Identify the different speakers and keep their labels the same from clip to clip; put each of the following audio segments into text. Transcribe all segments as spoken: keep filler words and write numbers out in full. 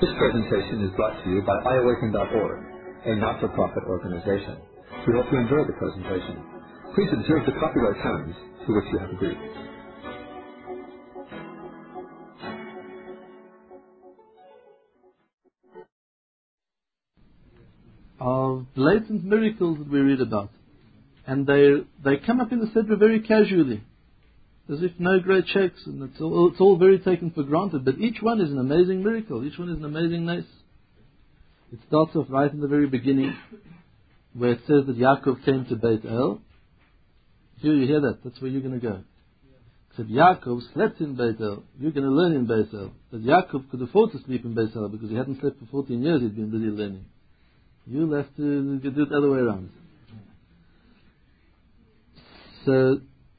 Speaker 1: This presentation is brought to you by i awaken dot org, a not-for-profit organization. We hope you enjoy the presentation. Please observe the copyright terms to which you have agreed.
Speaker 2: Of blatant miracles that we read about. And they they come up in the Sefer very casually, as if no great checks, and it's all, it's all very taken for granted. But each one is an amazing miracle. Each one is an amazing nace. It starts off right in the very beginning, where it says that Yaakov came to Beit El. Here you hear that. That's where you're going to go. It said Yaakov slept in Beit El. You're going to learn in Beit El. But Yaakov could afford to sleep in Beit El because he hadn't slept for fourteen years. He'd been busy learning. You'll have to do it the other way around. So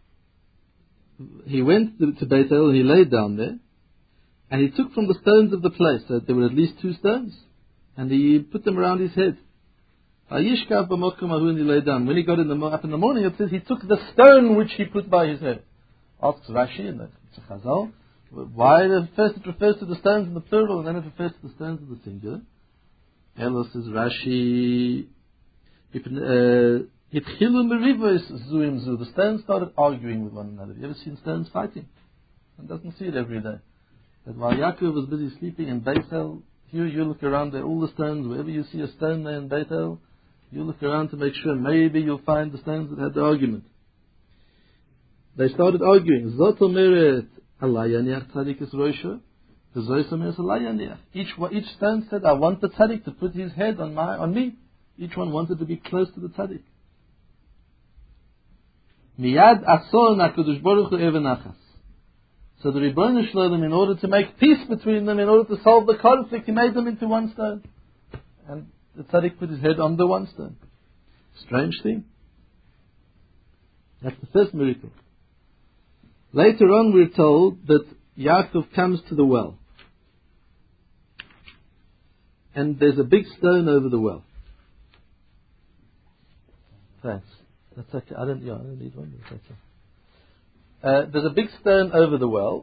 Speaker 2: he went to, to Beit El and he laid down there, and he took from the stones of the place, so there were at least two stones, and he put them around his head. Hayishkav b'mokum ahu, and he laid down. When he got in the, up in the morning, it says he took the stone which he put by his head. Asks Rashi and the Chazal, why the first it refers to the stones in the plural and then it refers to the stones in the singular? Elo says Rashi, uh, the stones started arguing with one another. You ever seen stones fighting? One doesn't see it every day. But while Yaakov was busy sleeping in Beit El, here you look around there, all the stones, wherever you see a stone there in Beit El, you look around to make sure maybe you'll find the stones that had the argument. They started arguing. Zot omeret alay yaniach tzaddik es roisho. The Zois omeret alay yaniach. Each each stone said, I want the tzaddik to put his head on my on me. Each one wanted to be close to the tzaddik. Miyad asol nakadosh baruch hu even achas. So the Rebbeinu Shalom, in order to make peace between them, in order to solve the conflict, he made them into one stone, and the tzaddik put his head on the one stone. Strange thing. That's the first miracle. Later on, we're told that Yaakov comes to the well, and there's a big stone over the well. Thanks. That's okay. I don't, yeah, I don't need one. That's okay. Uh, there's a big stone over the well.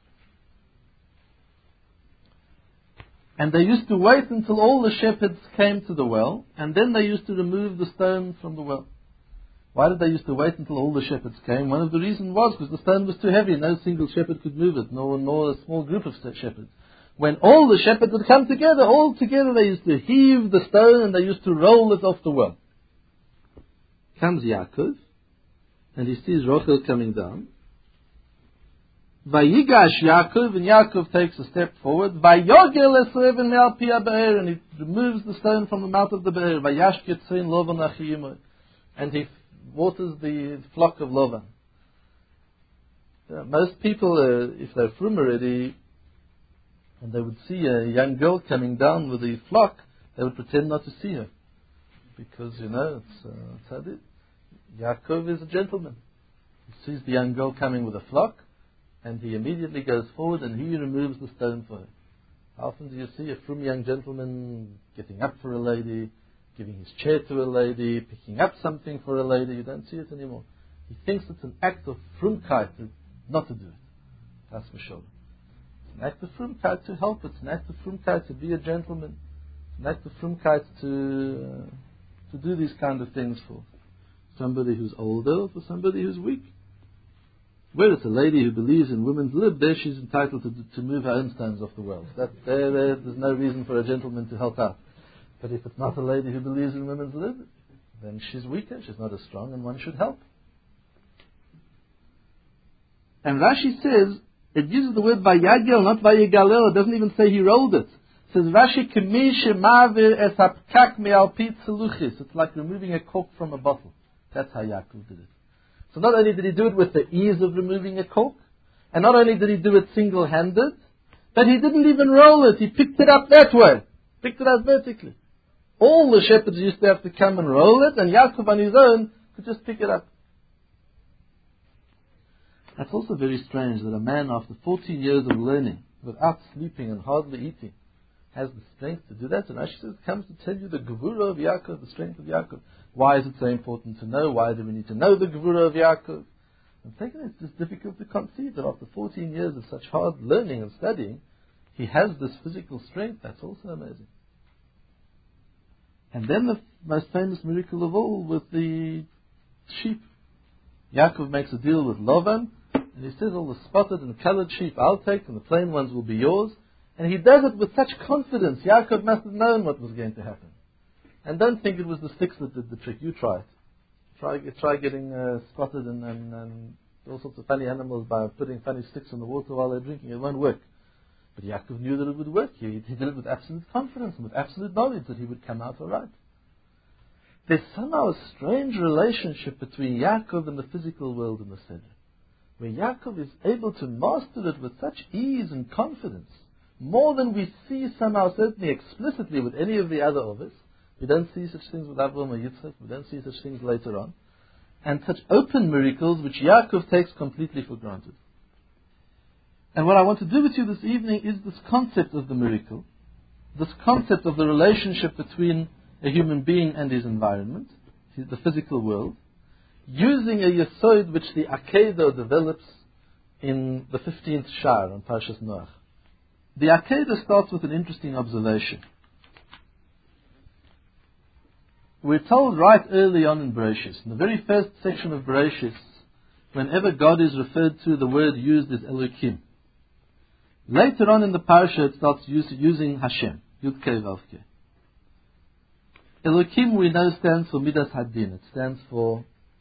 Speaker 2: And they used to wait until all the shepherds came to the well, and then they used to remove the stone from the well. Why did they used to wait until all the shepherds came? One of the reasons was because the stone was too heavy. No single shepherd could move it, nor, nor a small group of shepherds. When all the shepherds would come together, all together they used to heave the stone and they used to roll it off the well. Comes Yaakov, and he sees Rachel coming down. Vayigash Yaakov, and Yaakov takes a step forward. Vayogel esreven me'al pi ha'be'er, and he removes the stone from the mouth of the be'er. Vayashket sein Lovan achiyimo, and he waters the flock of Lovan. Uh, most people, uh, if they're from already, and they would see a young girl coming down with the flock, they would pretend not to see her. Because, you know, it's, uh, it's how it is. Yaakov is a gentleman. He sees the young girl coming with a flock, and he immediately goes forward and he removes the stone for her. How often do you see a frum young gentleman getting up for a lady, giving his chair to a lady, picking up something for a lady? You don't see it anymore. He thinks it's an act of frumkeit to not to do it. That's for sure. It's an act of frumkeit to help. It's an act of frumkeit to be a gentleman. It's an act of frumkeit to... Uh, to do these kind of things for somebody who's older or for somebody who's weak. Where it's a lady who believes in women's lib, there she's entitled to, to move her own stones off the world. That, there, there, there's no reason for a gentleman to help out. But if it's not a lady who believes in women's lib, then she's weaker, she's not as strong, and one should help. And Rashi says, it uses the word vayagel, not vayigalel. It doesn't even say he rolled it. It says Rashi kemi shemavir es hapkak me'al pi tzeluchis. It's like removing a cork from a bottle. That's how Yaakov did it. So not only did he do it with the ease of removing a cork, and not only did he do it single-handed, but he didn't even roll it. He picked it up that way. Picked it up vertically. All the shepherds used to have to come and roll it, and Yaakov on his own could just pick it up. That's also very strange that a man after fourteen years of learning, without sleeping and hardly eating, has the strength to do that. And Rashi says it comes to tell you the Gevurah of Yaakov, the strength of Yaakov. Why is it so important to know? Why do we need to know the Gevurah of Yaakov? And second, it's just difficult to conceive that after fourteen years of such hard learning and studying, he has this physical strength. That's also amazing. And then the most famous miracle of all with the sheep. Yaakov makes a deal with Lavan, and he says, all the spotted and colored sheep I'll take, and the plain ones will be yours. And he does it with such confidence. Yaakov must have known what was going to happen. And don't think it was the sticks that did the trick. You try it. Try, try getting uh, spotted and, and, and all sorts of funny animals by putting funny sticks in the water while they're drinking. It won't work. But Yaakov knew that it would work. He, he did it with absolute confidence and with absolute knowledge that he would come out all right. There's somehow a strange relationship between Yaakov and the physical world in the Seder, where Yaakov is able to master it with such ease and confidence, more than we see somehow, certainly explicitly, with any of the other others. We don't see such things with Avraham or Yitzchak. We don't see such things later on. And such open miracles which Yaakov takes completely for granted. And what I want to do with you this evening is this concept of the miracle, this concept of the relationship between a human being and his environment, the physical world, using a yesod which the Akedah develops in the fifteenth Shar on Parshas Noach. The Akedah starts with an interesting observation. We're told right early on in Bereshis, in the very first section of Bereshis, whenever God is referred to, the word used is Elokim. Later on in the parasha, it starts use, using Hashem, Yud Kei Vav Kei. Elokim, we know, stands for Midas Hadin. It stands for,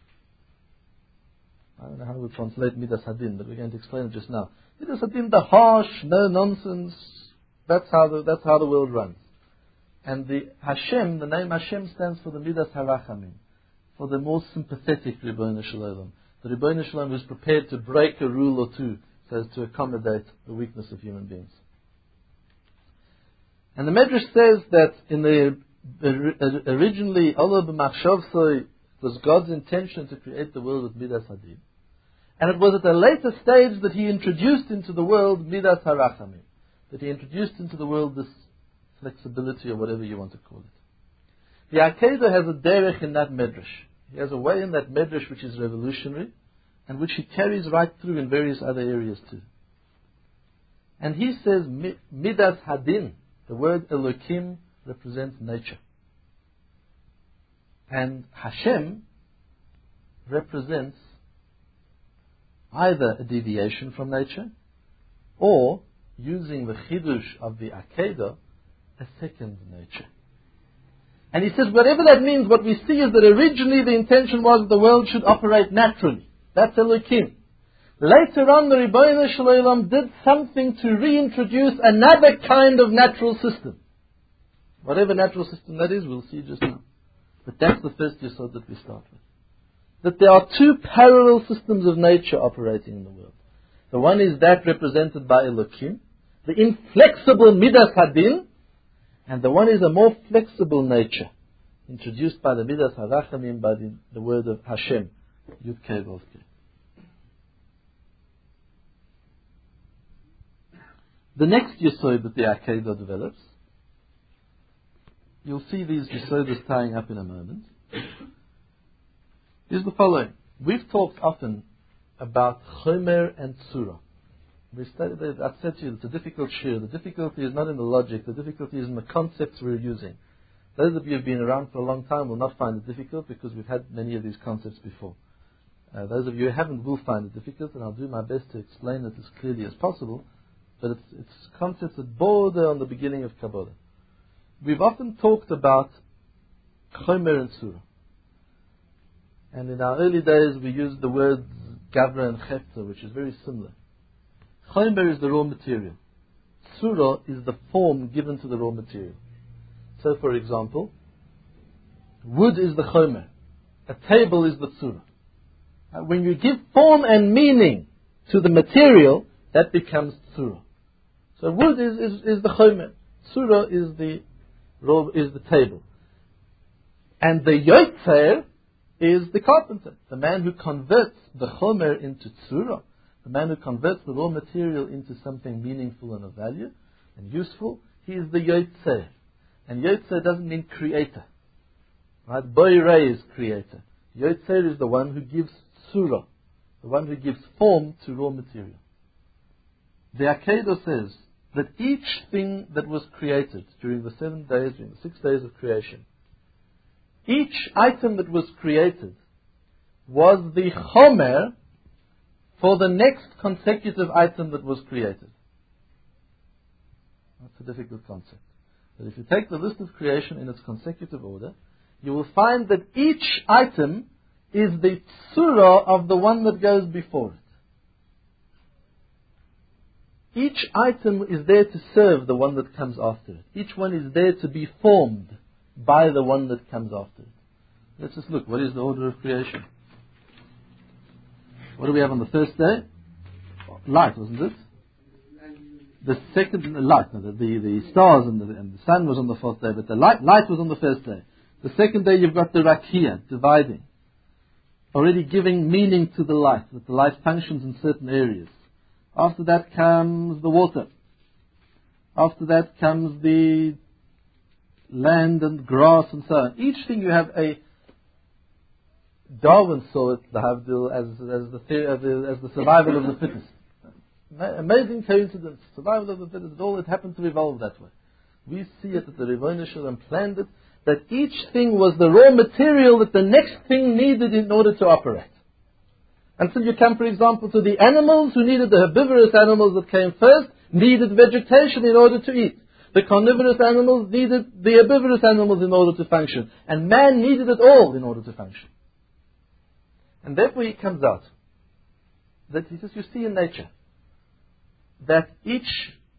Speaker 2: I don't know how we translate Midas Hadin, but we're going to explain it just now. Midas Hadin, the harsh, no nonsense. That's how the, that's how the world runs. And the Hashem, the name Hashem stands for the Midas Harachamim, for the more sympathetic Ribbono Shel Olam. The Ribbono Shel Olam who's prepared to break a rule or two so as to accommodate the weakness of human beings. And the Medrash says that in the originally Allah b'machshavsoi, it was God's intention to create the world with Midas Hadin. And it was at a later stage that He introduced into the world Midas Harachamim, that He introduced into the world this flexibility or whatever you want to call it. The Akedah has a derech in that Medrash. He has a way in that Medrash which is revolutionary and which he carries right through in various other areas too. And he says Midas Hadin, the word Elokim represents nature. And Hashem represents either a deviation from nature or, using the chidush of the Akedah, a second nature. And he says whatever that means, what we see is that originally the intention was that the world should operate naturally. That's Elokim. Later on, the Ribbono Shel Olam did something to reintroduce another kind of natural system. Whatever natural system that is, we'll see just now. But that's the first yesod that we start with. That there are two parallel systems of nature operating in the world. The one is that represented by Elokim, the inflexible Midas Hadin, and the one is a more flexible nature, introduced by the Midas Harachamim, by the, the word of Hashem, Yud Kei Vav Kei. The next yesod that the Akedah develops, you'll see these yesodas tying up in a moment, is the following. We've talked often about Chomer and Tzura. We studied it, I've said to you, it's a difficult shir. The difficulty is not in the logic, the difficulty is in the concepts we're using. Those of you who have been around for a long time will not find it difficult because we've had many of these concepts before. Uh, those of you who haven't will find it difficult, and I'll do my best to explain it as clearly as possible, but it's, it's concepts that border on the beginning of Kabbalah. We've often talked about Chomer and Tzura. And in our early days we used the words Gavra and Chefta, which is very similar. Chomer is the raw material. Tzura is the form given to the raw material. So, for example, wood is the Chomer. A table is the Tzura. Uh, when you give form and meaning to the material, that becomes Tzura. So wood is, is, is the Chomer. Tzura is the raw, is the table. And the Yotzer is the carpenter, the man who converts the Chomer into Tzura. The man who converts the raw material into something meaningful and of value and useful, he is the Yotzer. And Yotzer doesn't mean creator. Right? Boirei is creator. Yotzer is the one who gives Tzura, the one who gives form to raw material. The Akedah says that each thing that was created during the seven days, during the six days of creation, each item that was created was the chomer for the next consecutive item that was created. That's a difficult concept. But if you take the list of creation in its consecutive order, you will find that each item is the tsura of the one that goes before it. Each item is there to serve the one that comes after it. Each one is there to be formed by the one that comes after it. Let's just look. What is the order of creation? What do we have on the first day? Light, wasn't it? The second, light, no, the, the, the stars and the, and the sun was on the fourth day, but the light, light was on the first day. The second day you've got the rakia, dividing. Already giving meaning to the light, that the light functions in certain areas. After that comes the water. After that comes the land and grass and so on. Each thing you have a, Darwin saw it, the Havdil, as, as, the, theory, as, the, as the survival of the fittest. Amazing coincidence. Survival of the fittest. It all it happened to evolve that way. We see it that the Ribono Shel Olam planned it, that each thing was the raw material that the next thing needed in order to operate. Until you come, for example, to the animals who needed, the herbivorous animals that came first, needed vegetation in order to eat. The carnivorous animals needed the herbivorous animals in order to function. And man needed it all in order to function. And therefore he comes out that he says, you see in nature, that each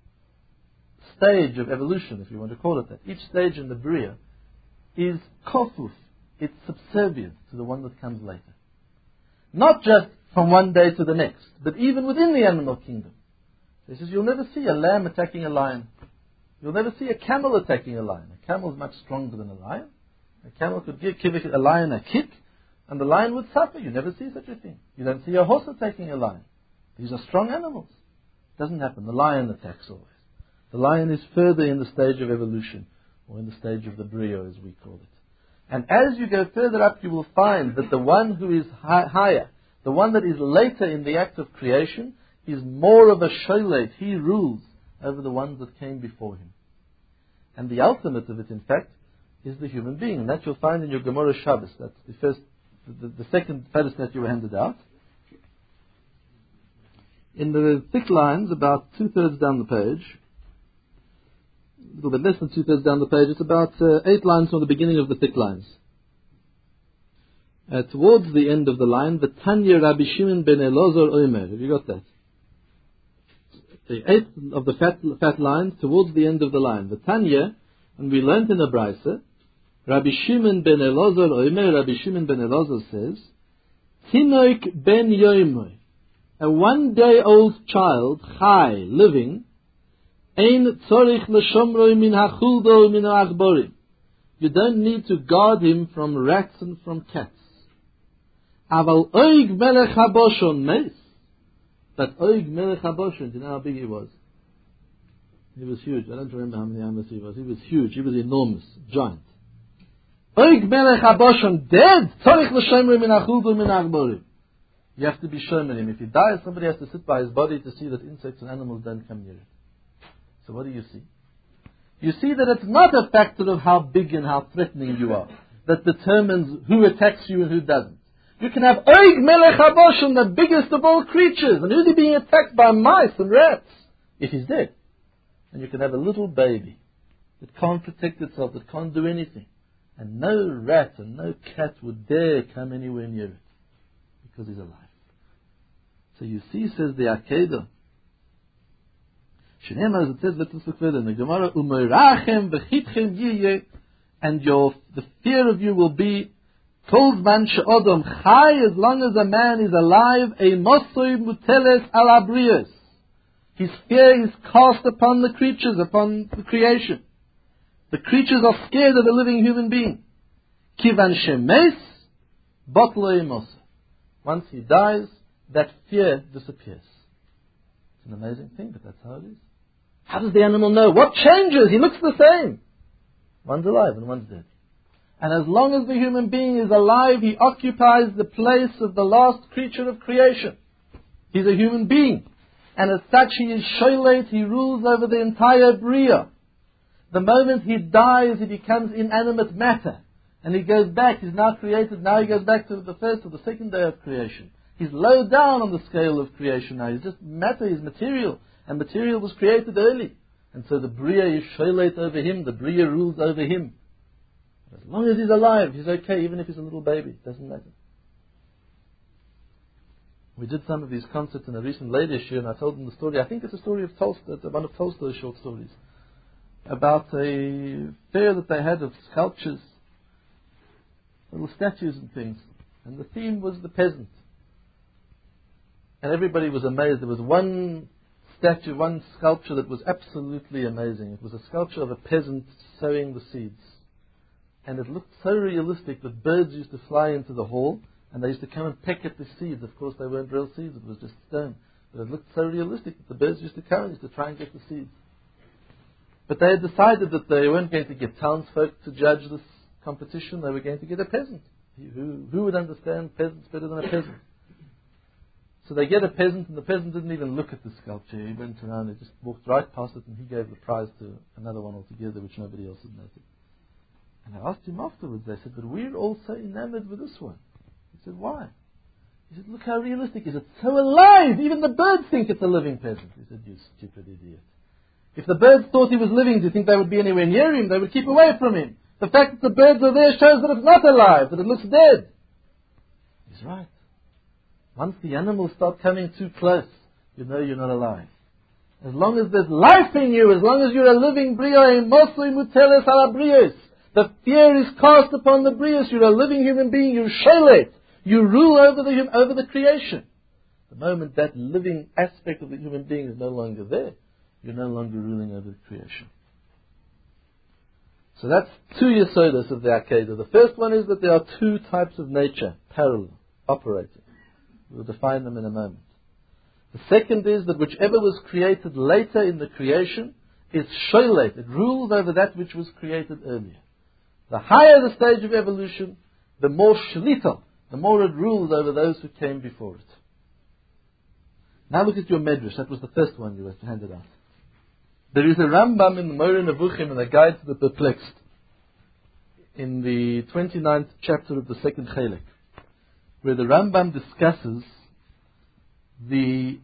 Speaker 2: stage of evolution, if you want to call it that, each stage in the Bria, is kofuf, it's subservient to the one that comes later. Not just from one day to the next, but even within the animal kingdom. He says, you'll never see a lamb attacking a lion. You'll never see a camel attacking a lion. A camel is much stronger than a lion. A camel could give, give a lion a kick, and the lion would suffer. You never see such a thing. You don't see a horse attacking a lion. These are strong animals. It doesn't happen. The lion attacks always. The lion is further in the stage of evolution, or in the stage of the brio, as we call it. And as you go further up, you will find that the one who is hi- higher, the one that is later in the act of creation, is more of a sholet. He rules over the ones that came before him. And the ultimate of it, in fact, is the human being. And that you'll find in your Gemara Shabbos. That's the first, the, the second Paris that you were handed out. In the thick lines, about two-thirds down the page, a little bit less than two-thirds down the page, it's about uh, eight lines from the beginning of the thick lines. Uh, towards the end of the line, the Tanya Rabbi Shimon ben Elazar Omer. Have you got that? The eighth of the fat, fat lines, towards the end of the line. The Tanya, and we learned in the Braisa, Rabbi Shimon ben Elazar Omer, Rabbi Shimon ben Elazar says, Tinoik ben Yoimoy, a one-day-old child, chai, living, ein tzorich l'shomroi min hachuldo min ha'achborim. You don't need to guard him from rats and from cats. Aval oig melech haboshon meis. But oig melech haboshon, do you know how big he was? He was huge. I don't remember how many amas he was. He was huge. He was enormous, giant. Oig melech haboshon dead. Tzorich l'shomroi min hachuldo min ha'achborim. You have to be shown him. If he dies, somebody has to sit by his body to see that insects and animals don't come near it. So what do you see? You see that it's not a factor of how big and how threatening you are that determines who attacks you and who doesn't. You can have Oig Melech HaBoshen, the biggest of all creatures, and who's he being attacked by mice and rats if he's dead? And you can have a little baby that can't protect itself, that can't do anything. And no rat and no cat would dare come anywhere near it because he's alive. So you see, says the Akedah, Shenema, as it says, let us look further in the Gemara, Umerachem v'chitchem yiyeh, and your, the fear of you will be, Kol zman she'odom chai, as long as a man is alive, a mosoi muteles al abrios. His fear is cast upon the creatures, upon the creation. The creatures are scared of a living human being. Kivan shemes, botloi mosa. Once he dies, that fear disappears. It's an amazing thing, but that's how it is. How does the animal know? What changes? He looks the same. One's alive and one's dead. And as long as the human being is alive, he occupies the place of the last creature of creation. He's a human being. And as such, he is sholet, he rules over the entire Bria. The moment he dies, he becomes inanimate matter. And he goes back, he's now created, now he goes back to the first or the second day of creation. He's low down on the scale of creation now. He's just matter, he's material. And material was created early. And so the Bria is sholet over him, the Bria rules over him. As long as he's alive, he's okay, even if he's a little baby, it doesn't matter. We did some of these concepts in a recent ladies' show, and I told them the story. I think it's a story of Tolstoy, one of Tolstoy's short stories, about a fair that they had of sculptures, little statues and things. And the theme was the peasant. And everybody was amazed. There was one statue, one sculpture that was absolutely amazing. It was a sculpture of a peasant sowing the seeds. And it looked so realistic that birds used to fly into the hall, and they used to come and peck at the seeds. Of course, they weren't real seeds, it was just stone. But it looked so realistic that the birds used to come and used to try and get the seeds. But they had decided that they weren't going to get townsfolk to judge this competition. They were going to get a peasant. Who, who would understand peasants better than a peasant? So they get a peasant, and the peasant didn't even look at the sculpture. He went around and just walked right past it, and he gave the prize to another one altogether, which nobody else had noted. And I asked him afterwards, they said, but we're all so enamored with this one. He said, why? He said, look how realistic it is. It's so alive. Even the birds think it's a living peasant. He said, you stupid idiot. If the birds thought he was living, do you think they would be anywhere near him? They would keep away from him. The fact that the birds are there shows that it's not alive, that it looks dead. He's right. Once the animals start coming too close, you know you're not alive. As long as there's life in you, as long as you're a living brio, mostly muteles ala brios, the fear is cast upon the brios. You're a living human being. You sholet. You rule over the over the creation. The moment that living aspect of the human being is no longer there, you're no longer ruling over the creation. So that's two yesodas of the Akedah. The first one is that there are two types of nature, parallel, operating. We'll define them in a moment. The second is that whichever was created later in the creation is sholet. It rules over that which was created earlier. The higher the stage of evolution, the more shlita, the more it rules over those who came before it. Now look at your medrash. That was the first one you were handed out. There is a Rambam in the Moreh Nevuchim and a Guide to the Perplexed in the twenty-ninth chapter of the second Chelek, where the Rambam discusses the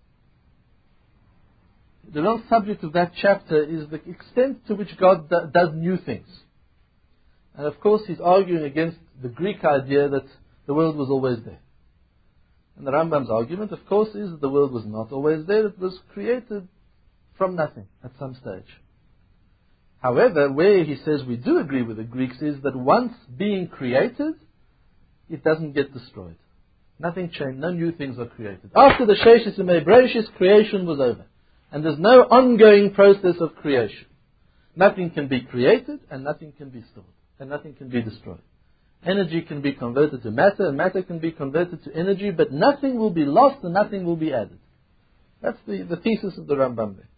Speaker 2: the real subject of that chapter is the extent to which God do, does new things. And of course he's arguing against the Greek idea that the world was always there. And the Rambam's argument, of course, is that the world was not always there. It was created from nothing at some stage. However, where he says we do agree with the Greeks is that once being created, it doesn't get destroyed. Nothing changed. No new things are created. After the Sheshis and Mebreshis, creation was over. And there's no ongoing process of creation. Nothing can be created and nothing can be stored. And nothing can be destroyed. Energy can be converted to matter and matter can be converted to energy, but nothing will be lost and nothing will be added. That's the, the thesis of the Rambam there.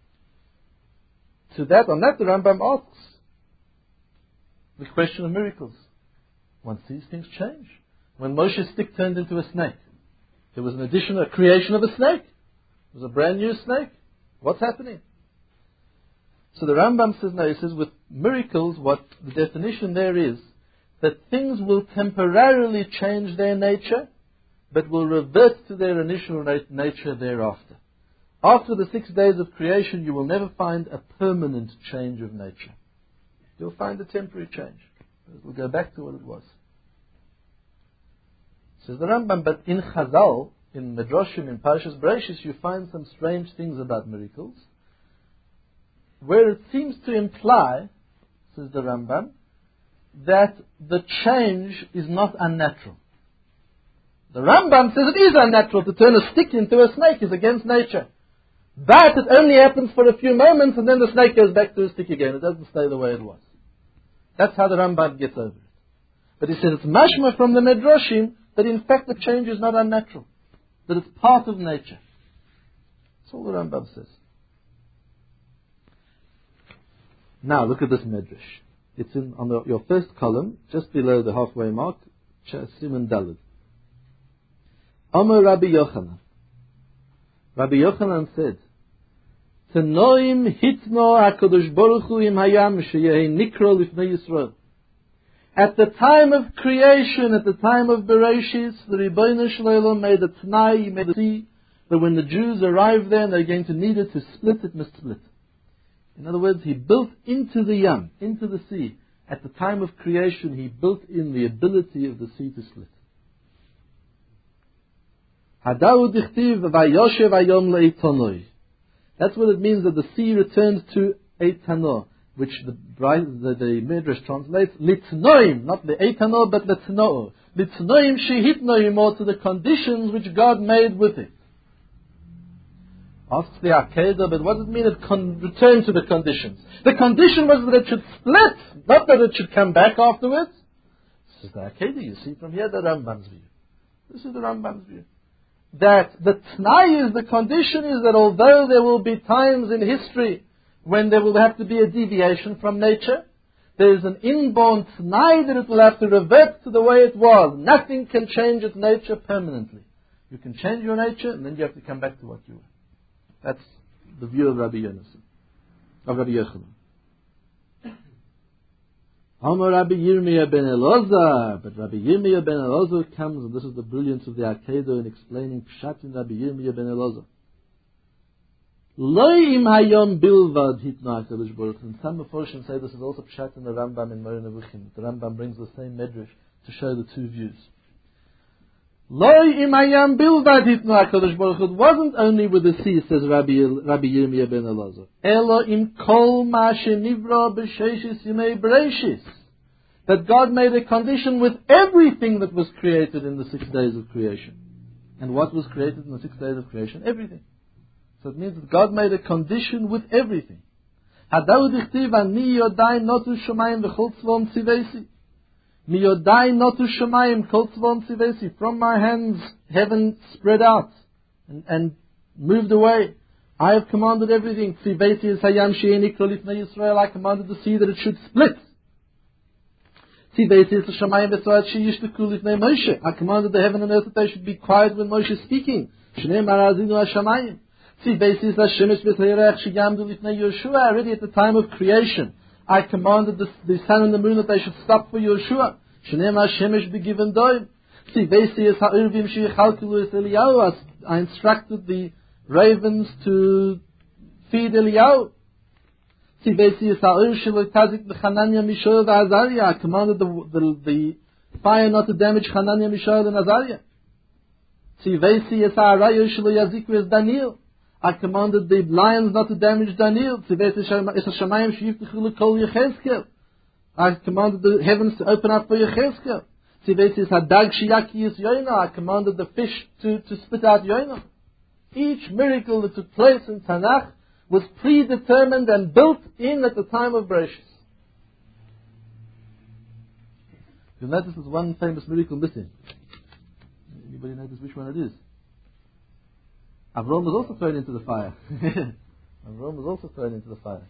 Speaker 2: To that, on that the Rambam asks the question of miracles. Once these things change. When Moshe's stick turned into a snake, there was an addition, a creation of a snake. It was a brand new snake. What's happening? So the Rambam says, no, he says with miracles, what the definition there is, that things will temporarily change their nature, but will revert to their initial nature thereafter. After the six days of creation, you will never find a permanent change of nature. You'll find a temporary change. It will go back to what it was. Says the Rambam, but in Chazal, in Medrashim, in Parashas Bereishis, you find some strange things about miracles, where it seems to imply, says the Rambam, that the change is not unnatural. The Rambam says it is unnatural to turn a stick into a snake, is against nature. But it only happens for a few moments and then the snake goes back to a stick again. It doesn't stay the way it was. That's how the Rambam gets over it. But he says it's mashma from the Medrashim that in fact the change is not unnatural. That it's part of nature. That's all the Rambam says. Now look at this Medrash. It's in on the, your first column, just below the halfway mark, Siman Daled. Amar Rabbi Yochanan. Rabbi Yochanan said, Tanoim hitno HaKadosh Baruch Hu im hayam sheyehi nikro lifnei Yisrael. At the time of creation, at the time of Bereshis, the Ribono Shel Olam made a Tanai, he made a sea, that when the Jews arrive there and they're going to need it to split, it must split. In other words, he built into the Yam, into the sea. At the time of creation, he built in the ability of the sea to split. Hadahu dichtiv vayoshev hayom le'itonoi. That's what it means that the sea returns to Eitano, which the, the, the Midrash translates litnoim, not the Eitano, but litno'o. Litnoim shehitnoim, or to the conditions which God made with it. Asks the Akedah, but what does it mean it con- return to the conditions? The condition was that it should split, not that it should come back afterwards. This is the Akedah, you see from here the Rambam's view. This is the Rambam's view. That the T'nai is, the condition is that although there will be times in history when there will have to be a deviation from nature, there is an inborn T'nai that it will have to revert to the way it was. Nothing can change its nature permanently. You can change your nature and then you have to come back to what you were. That's the view of Rabbi Yonasan, of Rabbi Yochanan. Amar Rabbi Yirmiyah ben Elazar, but Rabbi Yirmiyah ben Elazar comes, and this is the brilliance of the Akedah in explaining Pshat in Rabbi Yirmiyah ben Elazar. Lo im hayom bilvad hitna HaKadosh Baruch Hu. And some Meforshim say this is also Pshat in the Rambam in Moreh Nevuchim. The Rambam brings the same medrash to show the two views. Lo im hayom bilvad hitna HaKadosh Baruch Hu. It wasn't only with the sea, says Rabbi, Rabbi Yirmiyah ben Elazar. Elo im kol ma shenivra b'sheshis yimei Bereshis. That God made a condition with everything that was created in the six days of creation. And what was created in the six days of creation? Everything. So it means that God made a condition with everything. Hadahu dichtiv ani yodai notu shamayim v'chol tzvom tzivesi. Mi yodai notu shamayim kol tzvom tzivesi. From my hands heaven spread out and, and moved away. I have commanded everything. Tzivesi is hayam she'eni kol lifnei Yisrael. I commanded the sea that it should split. I commanded the heaven and earth that they should be quiet when Moshe is speaking. Already at the time of creation, I commanded the, the sun and the moon that they should stop for Yeshua. I instructed the ravens to feed Eliyahu. I commanded the, the, the fire not to damage Hananiah, Mishael, and Azariah. I commanded the lions not to damage Daniel. I commanded the heavens to open up for Yechezkel. I commanded the fish to, to spit out Yonah. Each miracle that took place in Tanakh was predetermined and built in at the time of Bereshis. You'll notice there's one famous miracle missing. Anybody notice which one it is? Avram was also thrown into the fire. Avram was also thrown into the fire.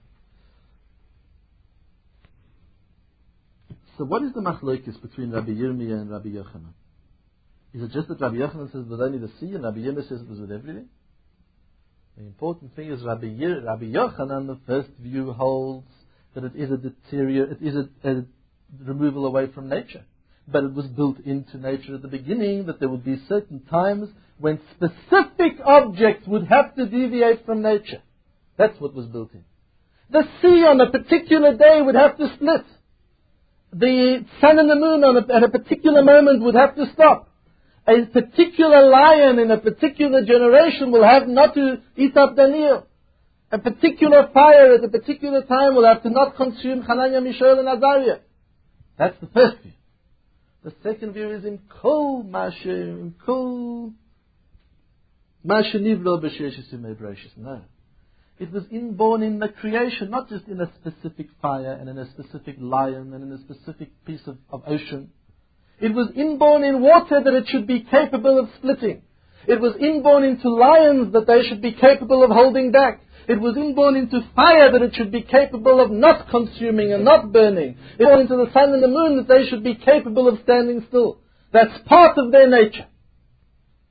Speaker 2: So what is the machlokes between Rabbi Yirmiyah and Rabbi Yochanan? Is it just that Rabbi Yochanan says with only the sea and Rabbi Yirmiyah says it was with everything? The important thing is Rabbi, Yer, Rabbi Yochanan, the first view, holds that it is a deterior, it is a, a removal away from nature. But it was built into nature at the beginning that there would be certain times when specific objects would have to deviate from nature. That's what was built in. The sea on a particular day would have to split. The sun and the moon on a, at a particular moment would have to stop. A particular lion in a particular generation will have not to eat up Daniel. A particular fire at a particular time will have to not consume Hananiah, Mishael, and Azariah. That's the first view. The second view is in Kol Mashe, in Kol Mashe Nivlo B'Sheshis Yimei Bereshis. No. It was inborn in the creation, not just in a specific fire and in a specific lion and in a specific piece of, of ocean. It was inborn in water that it should be capable of splitting. It was inborn into lions that they should be capable of holding back. It was inborn into fire that it should be capable of not consuming and not burning. It was into the sun and the moon that they should be capable of standing still. That's part of their nature.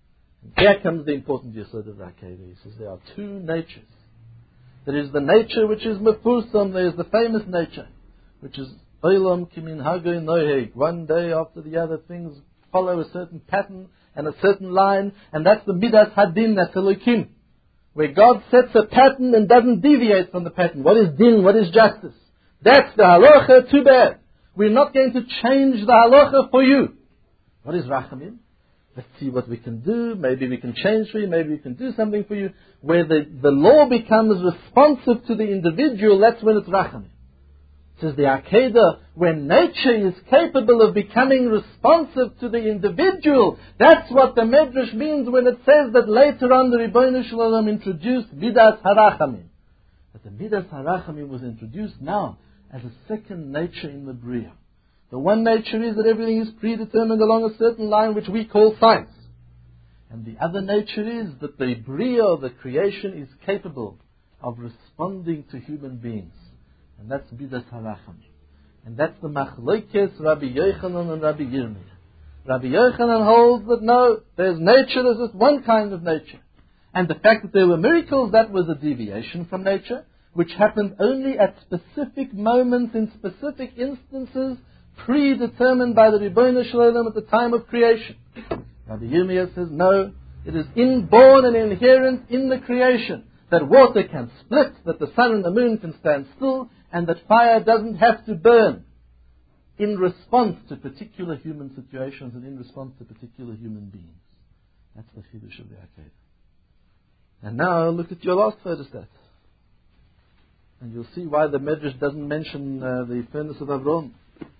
Speaker 2: Here comes the important Yesod of Rakeda. He says there are two natures. There is the nature which is Mefursam, there is the famous nature, which is Olam Kimin Hagoy Noheg. One day after the other, things follow a certain pattern and a certain line, and that's the Midas Hadin, that's Elokim, where God sets a pattern and doesn't deviate from the pattern. What is din? What is justice? That's the halacha, too bad. We're not going to change the halacha for you. What is Rachamim? Let's see what we can do. Maybe we can change for you. Maybe we can do something for you. Where the, the law becomes responsive to the individual, that's when it's Rachamim. It says the Akedah, when nature is capable of becoming responsive to the individual, that's what the Medrash means when it says that later on the Ribbono Shel Olam introduced Midas HaRachamim. That the Midas HaRachamim was introduced now as a second nature in the Bria. The one nature is that everything is predetermined along a certain line which we call science. And the other nature is that the Bria, the creation, is capable of responding to human beings. And that's Midas HaRachamim. And that's the Machlokes Rabbi Yochanan and Rabbi Yirmiyah. Rabbi Yochanan holds that no, there's nature, there's just one kind of nature. And the fact that there were miracles, that was a deviation from nature, which happened only at specific moments in specific instances, predetermined by the Ribbono Shel Olam at the time of creation. Rabbi Yirmiyah says, no, it is inborn and inherent in the creation that water can split, that the sun and the moon can stand still, and that fire doesn't have to burn in response to particular human situations and in response to particular human beings. That's the Chidush of the Akedah. And now look at your last photostat. And you'll see why the Medrash doesn't mention uh, the furnace of Avram.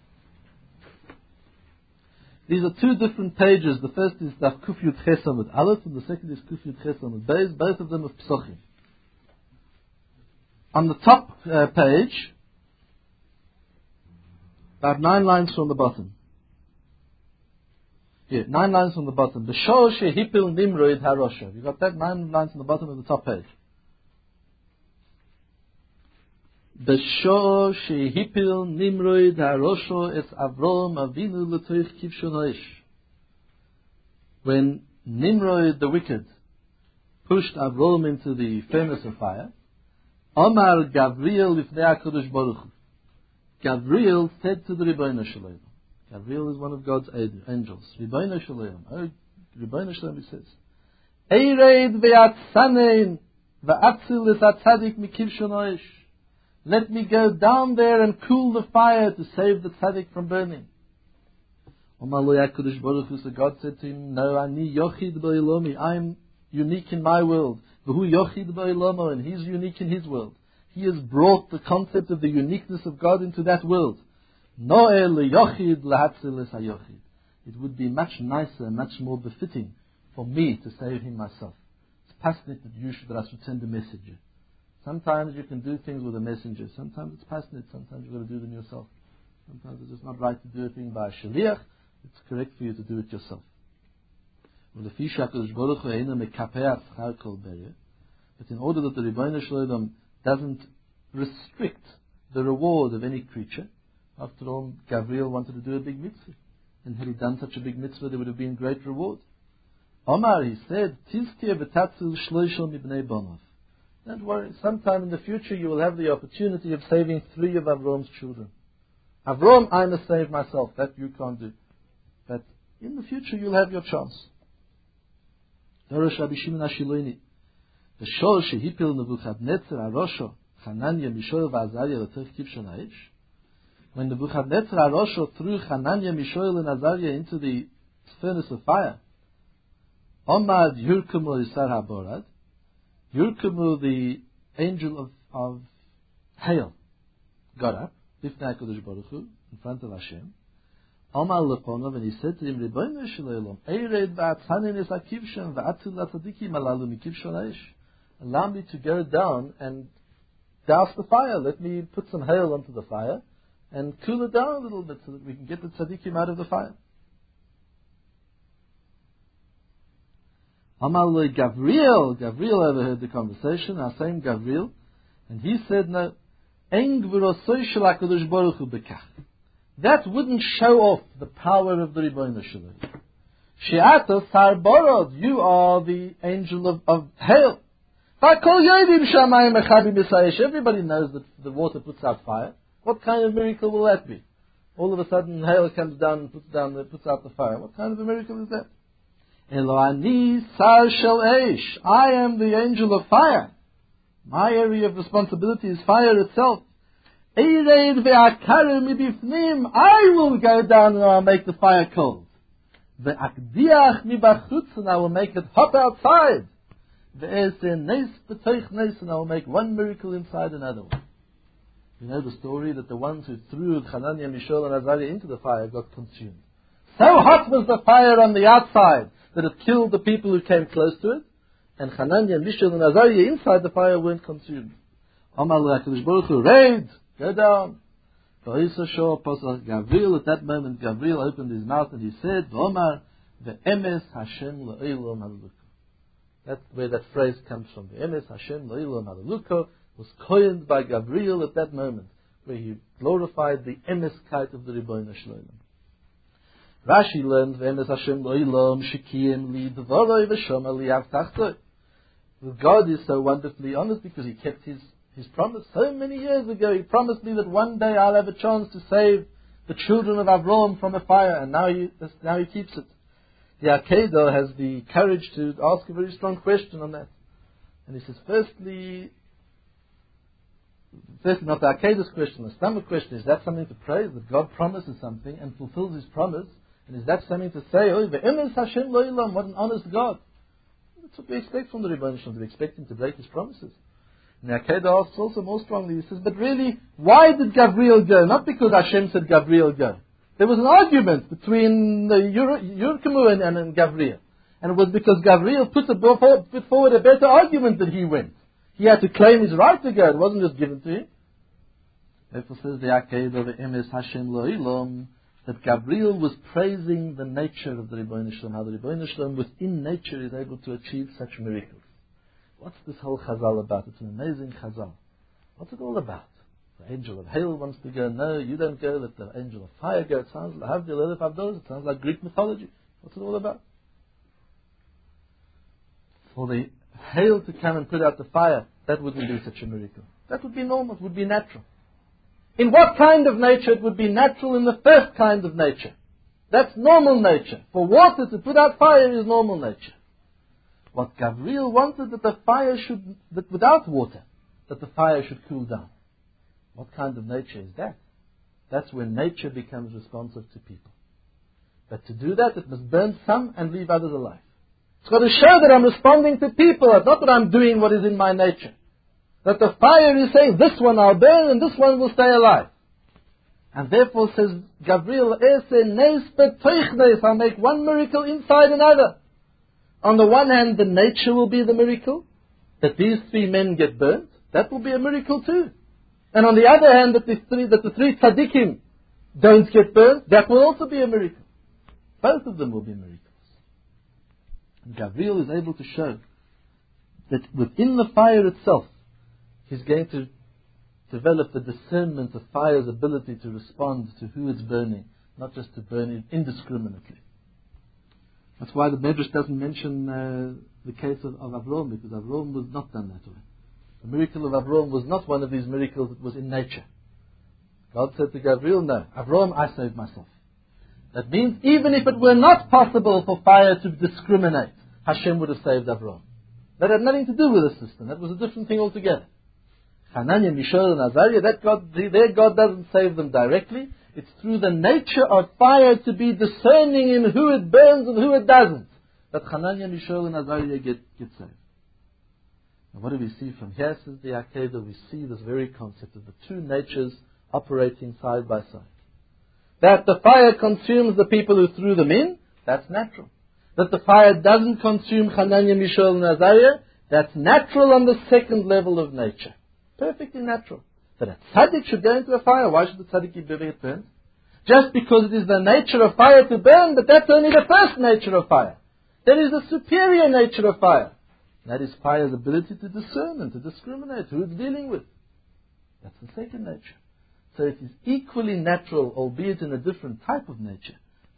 Speaker 2: These are two different pages. The first is Daf Kuf Yud Ches Amud Aleph, and the second is Kuf Yud Ches Amud Beis, both of them of Pesachim. On the top uh, page, about nine lines from the bottom. Here, nine lines from the bottom. B'shor shehipil Nimrod harosha. You got that? Nine lines from the bottom of the top page. B'shor shehipil Nimrod harosha es Avrom Avinu l'toich kivshon ha'esh. When Nimrod the wicked pushed Avrom into the furnace of fire, Omar Gabriel lifnei HaKadosh Baruch Hu. Gabriel said to the Ribbono Shel Olam. Gabriel is one of God's angels. Ribbono Shel Olam. Oh, Ribbono Shel Olam, he says, Eireid ve'atzanein va'atzil es atzadik mikivshon ha'esh. Let me go down there and cool the fire to save the tzaddik from burning. Omar lo HaKadosh Baruch Hu. So God said to him, no, ani yochid ba'elomi. I'm unique in my world. V'hu yochid ba'elomo. And he's unique in his world. He has brought the concept of the uniqueness of God into that world. No'el yochid lahatzil es hayochid. It would be much nicer, much more befitting for me to save him myself. It's passionate that you should send a messenger. Sometimes you can do things with a messenger. Sometimes it's passionate. Sometimes you've got to do them yourself. Sometimes it's just not right to do a thing by a shaliach. It's correct for you to do it yourself. But in order that the Ribbono Shel Olam doesn't restrict the reward of any creature, after all, Gabriel wanted to do a big mitzvah. And had he done such a big mitzvah, there would have been great reward. Omar, he said, Tizkir v'tatzil shloishel mibnei bonov. Don't worry, sometime in the future you will have the opportunity of saving three of Avrom's children. Avrom, I must save myself. That you can't do. But in the future you'll have your chance. Dorosh Rabbi Shimon HaShiloini. The shor shehipil Nebuchadnezzar Arosho Hananya Mishoel v'Azariah l'toich kivshon ha'esh. When Nebuchadnezzar Arosho threw Hananya, Mishoel, and Azariah into the furnace of fire, Omad Yurkumu Yisar HaBorad. Yurkumu, the angel of, of hail, got up, Lifnei HaKadosh Baruch Hu, in front of Hashem. Omar Leponov, and he said to him, Ribbono Shel Olam, Eired v'atzanin es hakivshon v'atzil l'tzadikim alalu mikivshon ha'esh. Allow me to go down and douse the fire. Let me put some hail onto the fire and cool it down a little bit so that we can get the tzadikim out of the fire. Amal Gabriel, Gabriel overheard the conversation, our same Gabriel, and he said, no, Eng v'rosoi shel HaKadosh Baruch Hu bekach. That wouldn't show off the power of the Ribbono Shel Olam. She'ata Sarborod, you are the angel of, of hail. Everybody knows that the water puts out fire. What kind of miracle will that be? All of a sudden, hail comes down and puts down, puts out the fire. What kind of a miracle is that? Eloani Sar Shel Eish. I am the angel of fire. My area of responsibility is fire itself. I will go down and I'll make the fire cold. And I will make it hot outside. And I will make one miracle inside another one. You know the story that the ones who threw Hananiah, Mishael, and Azariah into the fire got consumed. So hot was the fire on the outside that it killed the people who came close to it. And Hananiah, Mishael, and Azariah inside the fire weren't consumed. Amal HaKadosh Baruch Hu, raid, go down. Gabriel, at that moment, Gabriel opened his mouth and he said, Omar, the emes Hashem la'ilom halaluko. That's where that phrase comes from. The emes Hashem la'ilom halaluko was coined by Gabriel at that moment, where he glorified the emeskite of the Ribono Shel Olam. Rashi learns, the emes Hashem la'ilom shikiyem li dvoroi v'shoma li avtachtoi. God is so wonderfully honest because he kept his His promise. So many years ago, he promised me that one day I'll have a chance to save the children of Avram from a fire, and now he, now he keeps it. The Akedah has the courage to ask a very strong question on that. And he says, firstly, first not the Akedah's question, the stomach question, is that something to praise, that God promises something and fulfills his promise? And is that something to say, oh, ve'emes Hashem lo ilam, what an honest God? That's what we expect from the Ribono Shel Olam. We expect him to break his promises. And the Akedah asks also more strongly, he says, but really, why did Gabriel go? Not because Hashem said Gabriel go. There was an argument between the Yurkamu and, and, and Gabriel. And it was because Gabriel put, a, put forward a better argument that he went. He had to claim his right to go. It wasn't just given to him. Therefore says the Akedah of Emes Hashem Lo Ilom, that Gabriel was praising the nature of the Ribono Shel Olam, how the Ribono Shel Olam within nature is able to achieve such miracles. What's this whole chazal about? It's an amazing chazal. What's it all about? The angel of hail wants to go. No, you don't go. Let the angel of fire go. It sounds like It sounds like Greek mythology. What's it all about? For the hail to come and put out the fire, that wouldn't be such a miracle. That would be normal. It would be natural. In what kind of nature? It would be natural in the first kind of nature. That's normal nature. For water to put out fire is normal nature. What Gabriel wanted, that the fire should, that without water, that the fire should cool down. What kind of nature is that? That's when nature becomes responsive to people. But to do that, it must burn some and leave others alive. It's got to show that I'm responding to people, not that I'm doing what is in my nature. That the fire is saying, this one I'll burn and this one will stay alive. And therefore says Gabriel, I'll make one miracle inside another. On the one hand, the nature will be the miracle, that these three men get burnt. That will be a miracle too. And on the other hand, that the three, that the three tzaddikim don't get burnt, that will also be a miracle. Both of them will be miracles. And Gabriel is able to show that within the fire itself, he's going to develop the discernment of fire's ability to respond to who it's burning, not just to burn it indiscriminately. That's why the Medrash doesn't mention uh, the case of, of Avram, because Avram was not done that way. The miracle of Avram was not one of these miracles that was in nature. God said to Gabriel, no, Avram, I saved myself. That means even if it were not possible for fire to discriminate, Hashem would have saved Avram. That had nothing to do with the system. That was a different thing altogether. Hananiah, Mishael, and Azariah, that God, their God doesn't save them directly. It's through the nature of fire to be discerning in who it burns and who it doesn't, that Hananiah, Mishael, and Azariah get, get saved. And what do we see from here? Says the Akedah, we see this very concept of the two natures operating side by side. That the fire consumes the people who threw them in, that's natural. That the fire doesn't consume Hananiah, Mishael, and Azariah, that's natural on the second level of nature. Perfectly natural. That a tzaddik should go into a fire. Why should the tzaddik be burned? Just because it is the nature of fire to burn, but that's only the first nature of fire. There is a superior nature of fire. That is fire's ability to discern and to discriminate who it's dealing with. That's the second nature. So it is equally natural, albeit in a different type of nature,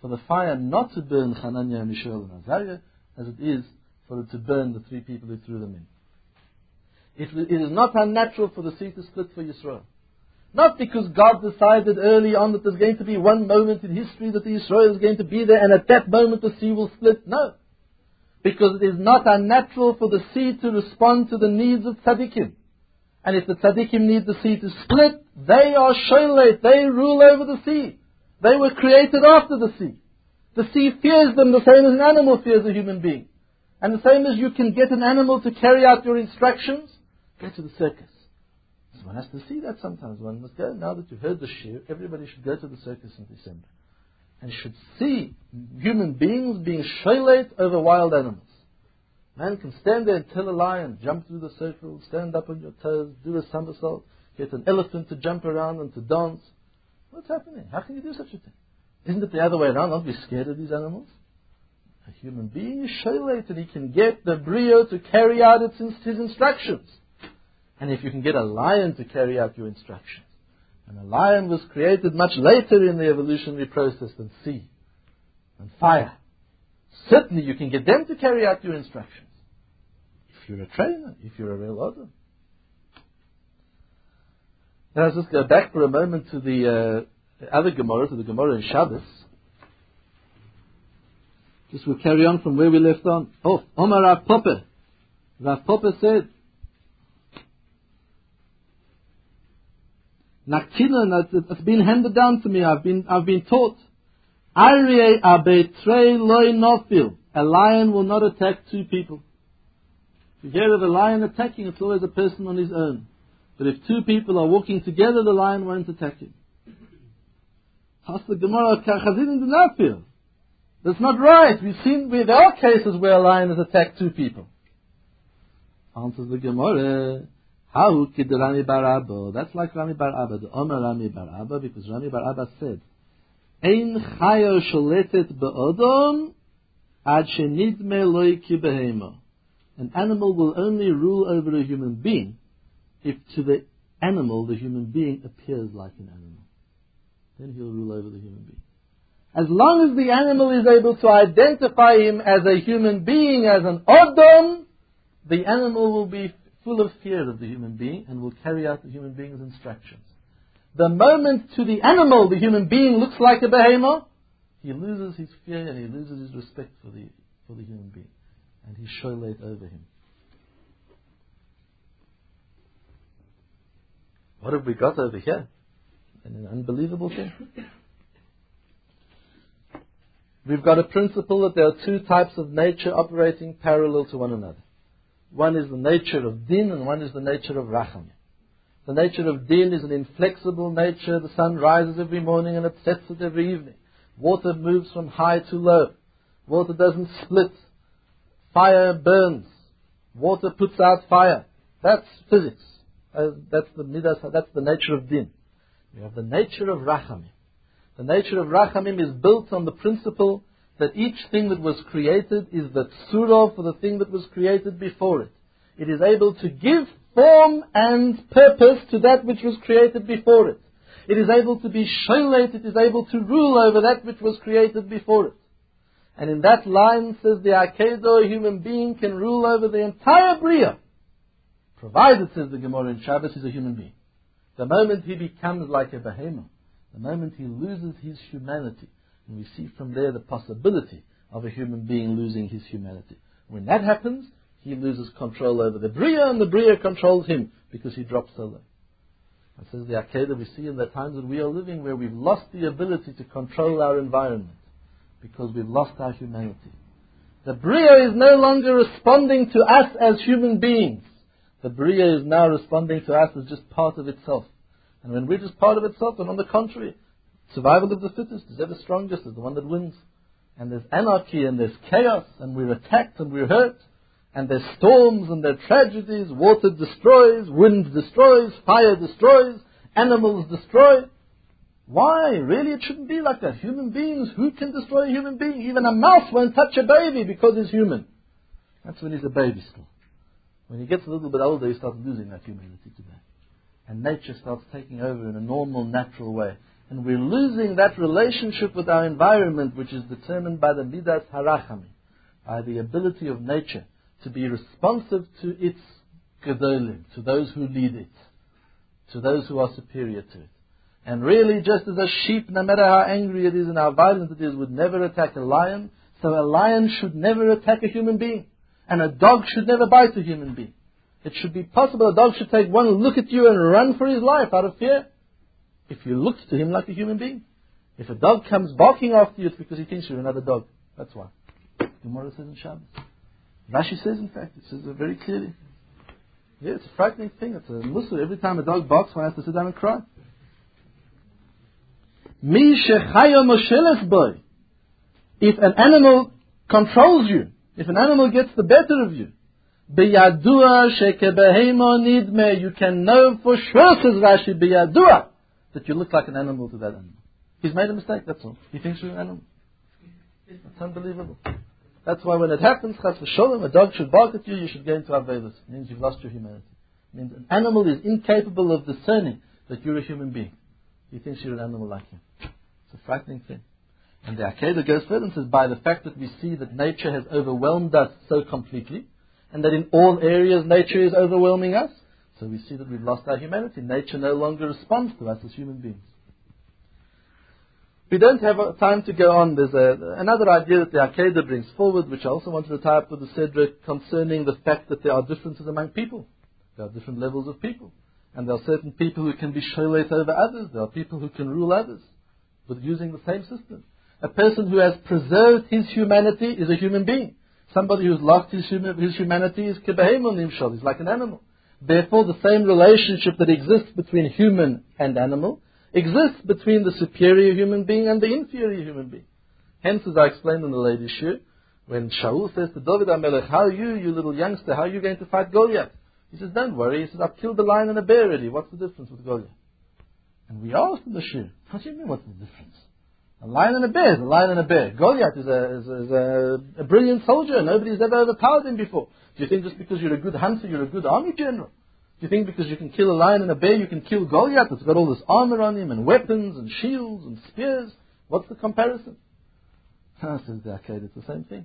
Speaker 2: for the fire not to burn Hananiah, Mishael, and Azariah as it is for it to burn the three people who threw them in. It, it is not unnatural for the sea to split for Yisrael. Not because God decided early on that there's going to be one moment in history that the Yisrael is going to be there and at that moment the sea will split. No. Because it is not unnatural for the sea to respond to the needs of tzaddikim. And if the tzaddikim need the sea to split, they are sholet, they rule over the sea. They were created after the sea. The sea fears them the same as an animal fears a human being. And the same as you can get an animal to carry out your instructions, go to the circus. So one has to see that sometimes. One must go, now that you've heard the shir, everybody should go to the circus in December. And should see human beings being sholet over wild animals. Man can stand there and tell a lion, jump through the circle, stand up on your toes, do a somersault, get an elephant to jump around and to dance. What's happening? How can you do such a thing? Isn't it the other way around? Don't be scared of these animals. A human being is sholet and he can get the brio to carry out its, his instructions. And if you can get a lion to carry out your instructions, and a lion was created much later in the evolutionary process than sea and fire, certainly you can get them to carry out your instructions. If you're a trainer, if you're a real Adam. Now let's just go back for a moment to the uh, other Gemara, to the Gemara in Shabbos. Just we'll carry on from where we left on. Oh, Omar Rav Papa. Rav Papa said, Naktina, it's been handed down to me. I've been, I've been taught. Aryeh abetrei loy nofil. A lion will not attack two people. If you hear of a lion attacking, it's always a person on his own. But if two people are walking together, the lion won't attack him. Ask the Gemara, Chazidin do not feel. That's not right. We've seen, we, there are cases where a lion has attacked two people. Answers the Gemara, how kid Rami bar Abba? That's like Rami bar Abba, the Omer Rami bar Abba, because Rami bar Abba said, Ein chayo sholetet be'odom ad shenidme loy ki behema. An animal will only rule over a human being if to the animal the human being appears like an animal. Then he'll rule over the human being. As long as the animal is able to identify him as a human being, as an odom, the animal will be full of fear of the human being and will carry out the human being's instructions. The moment to the animal the human being looks like a behemoth, he loses his fear and he loses his respect for the for the human being. And he's sholet over him. What have we got over here? An unbelievable thing. We've got a principle that there are two types of nature operating parallel to one another. One is the nature of din and one is the nature of rachamim. The nature of din is an inflexible nature. The sun rises every morning and it sets it every evening. Water moves from high to low. Water doesn't split. Fire burns. Water puts out fire. That's physics. Uh, that's the midas. That's the nature of din. We have the nature of rachamim. The nature of rachamim is built on the principle that each thing that was created is the tzura for the thing that was created before it. It is able to give form and purpose to that which was created before it. It is able to be sholet, it is able to rule over that which was created before it. And in that line says the Akedah, a human being can rule over the entire Bria, provided, says the Gemara in Shabbos, he's a human being. The moment he becomes like a behemoth, the moment he loses his humanity, and we see from there the possibility of a human being losing his humanity. When that happens, he loses control over the Bria, and the Bria controls him because he drops so low. And says the Akedah, we see in the times that we are living where we've lost the ability to control our environment because we've lost our humanity. The Bria is no longer responding to us as human beings. The Bria is now responding to us as just part of itself. And when we're just part of itself, and on the contrary, survival of the fittest is ever strongest, is the one that wins. And there's anarchy and there's chaos and we're attacked and we're hurt. And there's storms and there's tragedies. Water destroys, wind destroys, fire destroys, animals destroy. Why? Really, it shouldn't be like that. Human beings, who can destroy a human being? Even a mouse won't touch a baby because he's human. That's when he's a baby still. When he gets a little bit older, he starts losing that humanity to that. And nature starts taking over in a normal, natural way. And we're losing that relationship with our environment, which is determined by the midas harachami, by the ability of nature to be responsive to its gedolim, to those who lead it, to those who are superior to it. And really, just as a sheep, no matter how angry it is and how violent it is, would never attack a lion, so a lion should never attack a human being. And a dog should never bite a human being. It should be possible a dog should take one look at you and run for his life out of fear, if you look to him like a human being. If a dog comes barking after you, it's because he thinks you're another dog. That's why. Gemara says in Shabbos. Rashi says, in fact, it says it very clearly. Yeah, it's a frightening thing. It's a mussar. Every time a dog barks, one has to sit down and cry. Mi shechayo moshelech boy. If an animal controls you, if an animal gets the better of you, biyadua shekebehemo nidme, you can know for sure, says Rashi, biyadua, that you look like an animal to that animal. He's made a mistake, that's all. He thinks you're an animal. That's unbelievable. That's why when it happens, chas v'sholem, a dog should bark at you, you should go into Avelis. It means you've lost your humanity. It means an animal is incapable of discerning that you're a human being. He thinks you're an animal like him. It's a frightening thing. And the Akedah goes further and says, by the fact that we see that nature has overwhelmed us so completely, and that in all areas nature is overwhelming us, so we see that we've lost our humanity. Nature no longer responds to us as human beings. We don't have time to go on. There's a, another idea that the Akedah brings forward, which I also wanted to tie up with the Cedric, concerning the fact that there are differences among people. There are different levels of people. And there are certain people who can be sholet over others. There are people who can rule others, but using the same system. A person who has preserved his humanity is a human being. Somebody who's lost his, hum- his humanity is kebehemun nimshal. He's like an animal. Therefore, the same relationship that exists between human and animal exists between the superior human being and the inferior human being. Hence, as I explained in the ladies' shiur, when Shaul says to David HaMelech, how are you, you little youngster, how are you going to fight Goliath? He says, don't worry. He says, I've killed a lion and a bear already. What's the difference with Goliath? And we asked in the shiur, what do you mean, what's the difference? A lion and a bear is a lion and a bear. Goliath is a, is a, is a, a brilliant soldier. Nobody's ever overpowered him before. Do you think just because you're a good hunter, you're a good army general? Do you think because you can kill a lion and a bear, you can kill Goliath? It's got all this armor on him and weapons and shields and spears. What's the comparison? Ah, says the Akedah, it's the same thing.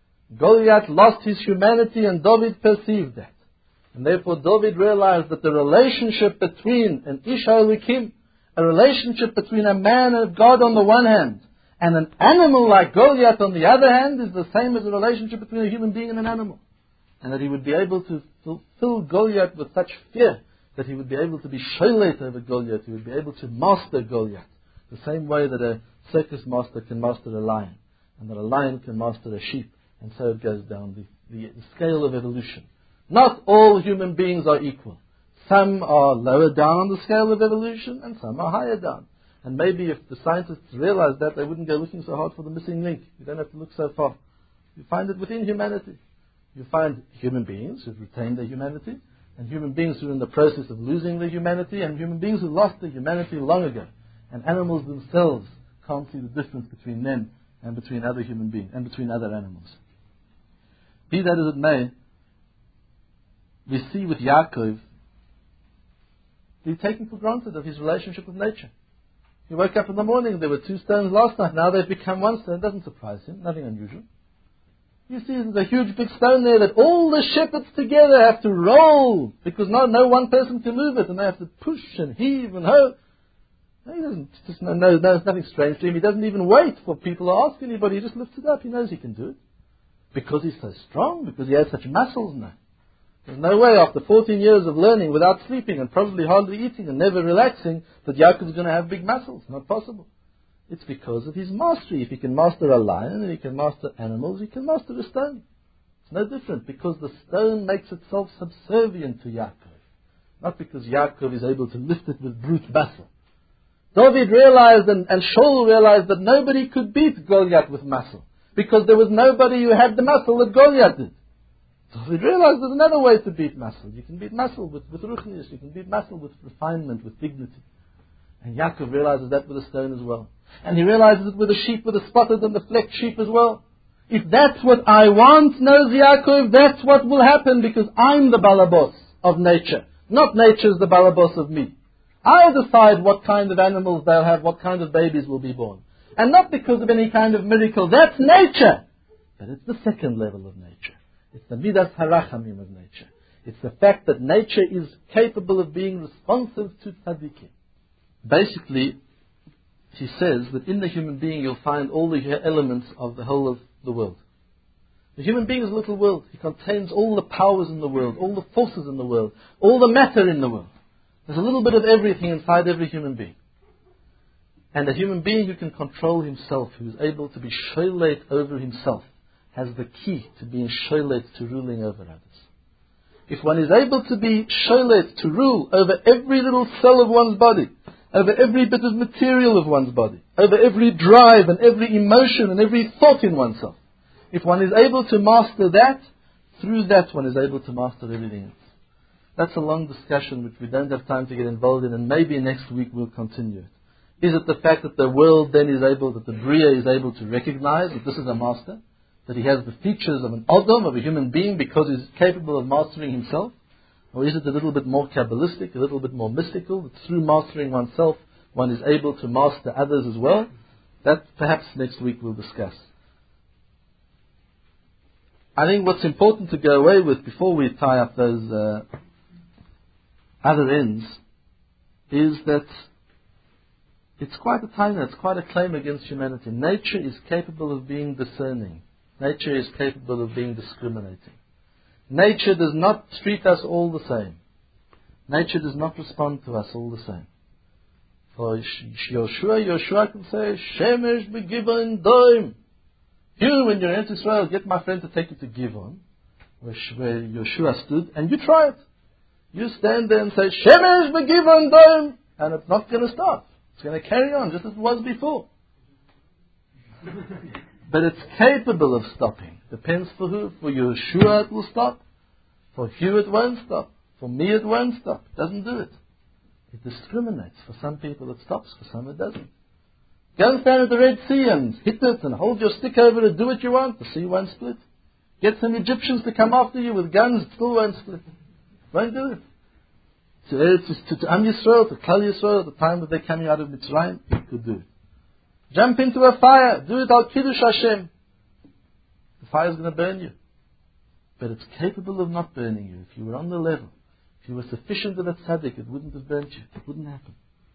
Speaker 2: Goliath lost his humanity and David perceived that. And therefore David realized that the relationship between an Ish HaElokim, a relationship between a man and God on the one hand, and an animal like Goliath on the other hand, is the same as a relationship between a human being and an animal. And that he would be able to fulfill Goliath with such fear that he would be able to be sholet over Goliath. He would be able to master Goliath. The same way that a circus master can master a lion. And that a lion can master a sheep. And so it goes down the, the, the scale of evolution. Not all human beings are equal. Some are lower down on the scale of evolution and some are higher down. And maybe if the scientists realized that, they wouldn't go looking so hard for the missing link. You don't have to look so far. You find it within humanity. You find human beings who've retained their humanity, and human beings who are in the process of losing their humanity, and human beings who lost their humanity long ago. And animals themselves can't see the difference between them and between other human beings, and between other animals. Be that as it may, we see with Yaakov, he's taken for granted of his relationship with nature. He woke up in the morning, there were two stones last night, now they've become one stone. It doesn't surprise him, nothing unusual. You see there's a huge big stone there that all the shepherds together have to roll, because no, no one person can move it, and they have to push and heave and hoe. He doesn't, just no, no, no, it's nothing strange to him. He doesn't even wait for people to ask anybody. He just lifts it up. He knows he can do it. Because he's so strong, because he has such muscles now. There's no way after fourteen years of learning without sleeping and probably hardly eating and never relaxing that Yaakov's going to have big muscles. Not possible. It's because of his mastery. If he can master a lion and he can master animals, he can master a stone. It's no different, because the stone makes itself subservient to Yaakov. Not because Yaakov is able to lift it with brute muscle. David realized and, and Shaul realized that nobody could beat Goliath with muscle, because there was nobody who had the muscle that Goliath did. David realized there's another way to beat muscle. You can beat muscle with, with ruchnius. You can beat muscle with refinement, with dignity. And Yaakov realizes that with a stone as well. And he realizes it with a sheep, with a spotted and the flecked sheep as well. If that's what I want, knows Yaakov, that's what will happen, because I'm the balabos of nature. Not nature's the balabos of me. I decide what kind of animals they'll have, what kind of babies will be born. And not because of any kind of miracle. That's nature. But it's the second level of nature. It's the midas harachamim of nature. It's the fact that nature is capable of being responsive to tzaddikim. Basically, he says that in the human being you'll find all the elements of the whole of the world. The human being is a little world. He contains all the powers in the world, all the forces in the world, all the matter in the world. There's a little bit of everything inside every human being. And a human being who can control himself, who is able to be sholet over himself, has the key to being sholet, to ruling over others. If one is able to be sholet, to rule over every little cell of one's body, over every bit of material of one's body, over every drive and every emotion and every thought in oneself, if one is able to master that, through that one is able to master everything else. That's a long discussion which we don't have time to get involved in, and maybe next week we'll continue it. Is it the fact that the world then is able, that the Bria is able to recognize that this is a master, that he has the features of an Adam, of a human being, because he's capable of mastering himself? Or is it a little bit more Kabbalistic, a little bit more mystical, that through mastering oneself one is able to master others as well? That perhaps next week we'll discuss. I think what's important to go away with before we tie up those uh, other ends is that it's quite a time, it's quite a claim against humanity. Nature is capable of being discerning. Nature is capable of being discriminating. Nature does not treat us all the same. Nature does not respond to us all the same. For Yoshua, Yoshua can say, Shemesh begivon doim. You, when you're in Israel, get my friend to take you to Givon, where Yoshua stood, and you try it. You stand there and say, Shemesh begivon doim, and it's not going to stop. It's going to carry on just as it was before. But it's capable of stopping. Depends for who. For Yoshua it will stop. For you it won't stop. For me it won't stop. It doesn't do it. It discriminates. For some people it stops. For some it doesn't. Go and stand at the Red Sea and hit it and hold your stick over it. Do what you want. The sea won't split. Get some Egyptians to come after you with guns. It still won't split. Won't do it. To, to, to, to Am Yisrael, to Klal Yisrael, at the time that they're coming out of Mitzrayim, it could do it. Jump into a fire. Do it al Kiddush Hashem. The fire's going to burn you. But it's capable of not burning you. If you were on the level, if you were sufficient of a tzaddik, it wouldn't have burnt you. It wouldn't happen.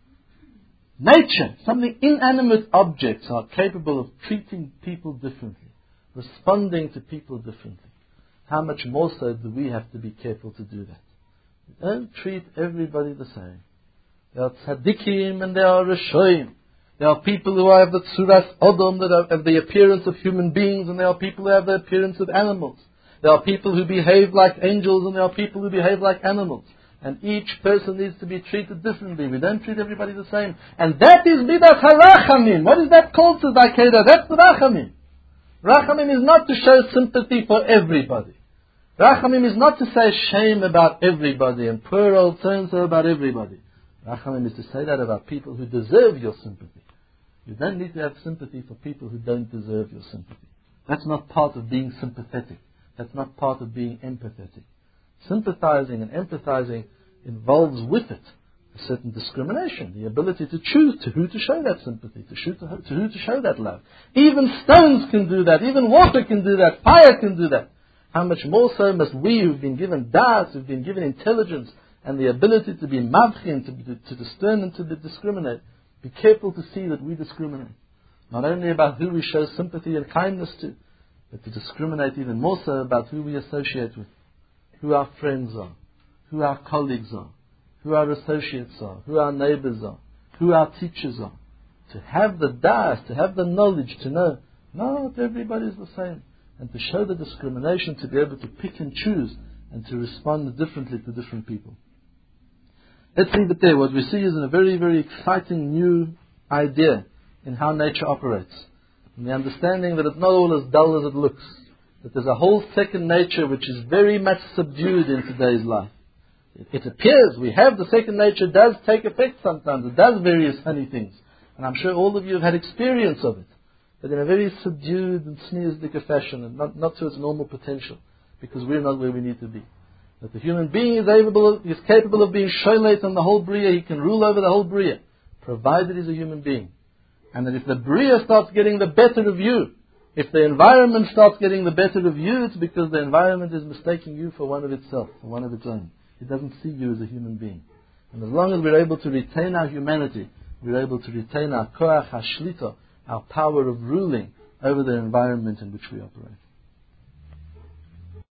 Speaker 2: Nature, something inanimate objects are capable of treating people differently, responding to people differently. How much more so do we have to be careful to do that? We don't treat everybody the same. There are tzaddikim and there are reshoim. There are people who have the tzuras Adam, that have the appearance of human beings, and there are people who have the appearance of animals. There are people who behave like angels, and there are people who behave like animals. And each person needs to be treated differently. We don't treat everybody the same. And that is midas harachamim. What is that called to Daikeda? That's the rachamim. Rachamim is not to show sympathy for everybody. Rachamim is not to say shame about everybody and poor old so-and-so about everybody. Rachamim is to say that about people who deserve your sympathy. You don't need to have sympathy for people who don't deserve your sympathy. That's not part of being sympathetic. That's not part of being empathetic. Sympathizing and empathizing involves with it a certain discrimination, the ability to choose to who to show that sympathy, to, shoot to, who, to who to show that love. Even stones can do that, even water can do that, fire can do that. How much more so must we who've been given das, who've been given intelligence and the ability to be mavchin, to, to, to discern and to discriminate, be careful to see that we discriminate. Not only about who we show sympathy and kindness to, but to discriminate even more so about who we associate with, who our friends are, who our colleagues are, who our associates are, who our neighbors are, who our teachers are. To have the das, to have the knowledge, to know, not everybody is the same. And to show the discrimination, to be able to pick and choose, and to respond differently to different people. Let's leave it there. What we see is a very, very exciting new idea in how nature operates. And the understanding that it's not all as dull as it looks. That there's a whole second nature which is very much subdued in today's life. It, it appears we have the second nature, does take effect sometimes. It does various funny things. And I'm sure all of you have had experience of it. But in a very subdued and sneersdicke fashion, and not, not to its normal potential. Because we're not where we need to be. That the human being is able, is capable of being sholet on the whole Bria, he can rule over the whole Bria, provided he's a human being. And that if the Bria starts getting the better of you, if the environment starts getting the better of you, it's because the environment is mistaking you for one of itself, for one of its own. It doesn't see you as a human being. And as long as we're able to retain our humanity, we're able to retain our koach hashlita, our power of ruling over the environment in which we operate.